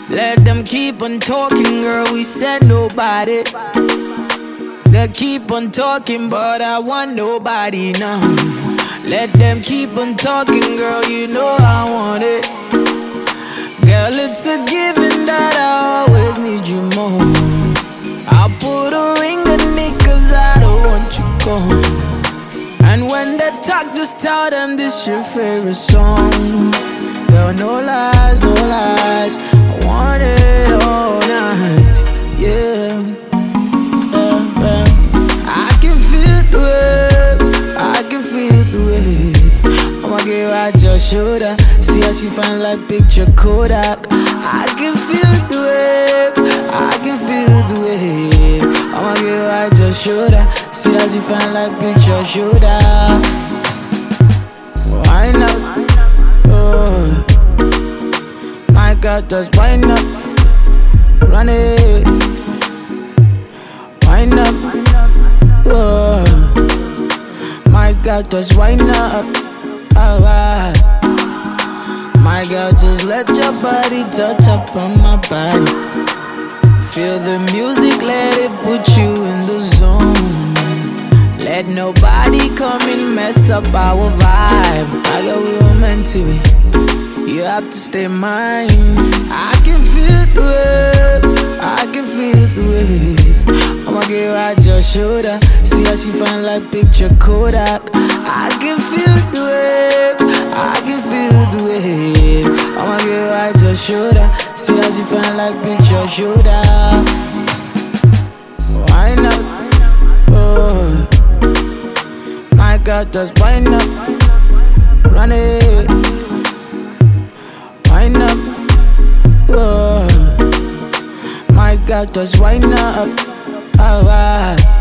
Let them keep on talking, girl, we said nobody. They keep on talking, but I want nobody now. Let them keep on talking, girl, you know I want it. Girl, it's a given that I always need you more. I'll put a ring on it cause I don't want you gone. And when they talk, just tell them this your favorite song. Girl, no lies, no lies, I want it all night, yeah. I can feel the wave, I can feel the wave. I'ma give her just shoulder, see how she fine like picture Kodak. I can feel the wave, I can feel the wave. I'ma give her just shoulder, see how she fine like picture shoulder. Wind up, oh, my God, just wind up, run it, wind up, oh, my God, just wind up, alright. My girl, just let your body touch up on my body. Feel the music, let it put you in the zone. Let nobody come and mess up our vibe. I got we were meant to be. You have to stay mine. I can feel the wave, I can feel the wave. I'ma give her just shoulder, see how she fine like picture Kodak. I can feel the wave, I can feel the wave. I'ma give her just shoulder, see how she fine like picture shoulder. Wind up, oh, my God, just wind up, run it, wind up, oh, my God, just wind up, alright.